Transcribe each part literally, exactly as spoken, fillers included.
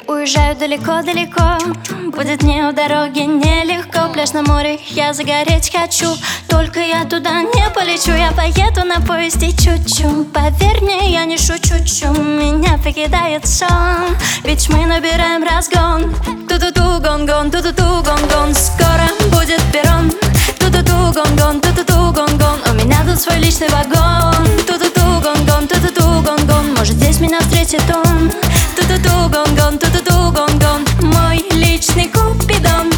Уезжаю далеко-далеко, будет мне у дороги нелегко. Пляж на море, я загореть хочу, только я туда не полечу. Я поеду на поезде чуть-чуть, поверь мне, я не шучу-чу. Меня покидает сон, ведь мы набираем разгон. Ту-ту-ту, гон-гон, ту-ту-ту, гон-гон. Скоро будет перрон. Ту-ту-ту, гон-гон, ту-ту-ту, гон-гон. У меня тут свой личный вагон. Ту-ту-ту, гон-гон, ту-ту-ту, гон-гон. Может, здесь меня встретит он. Ту-ту-ту, гон-гон, ту-ту-ту, гон-гон. Мой личный купидон.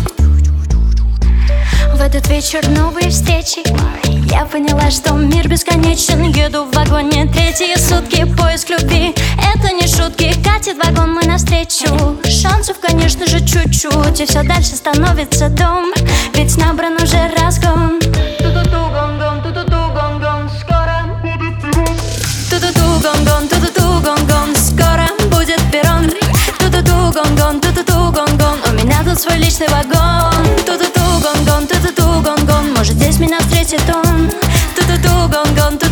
В этот вечер новые встречи. Я поняла, что мир бесконечен. Еду в вагоне третьи сутки. Поиск любви, это не шутки. Катит вагон мой навстречу. Шансов, конечно же, чуть-чуть. И все дальше становится дом, ведь набран уже разгон. Ту-ту-ту, гон-гон, ту-ту-ту, гон-гон. Скоро будет перрон. Ту-ту-ту, гон-гон, ту-ту-ту, гон-гон. Скоро будет перрон. Ту-ту-ту, гон-гон, ту-ту-ту, гон-гон. У меня тут свой личный вагон. Ту-ту-ту, гон-гон, ту-ту-ту, гон-гон. Может, здесь меня встретит он. Ту-ту-ту, гон-гон, ту-ту-ту.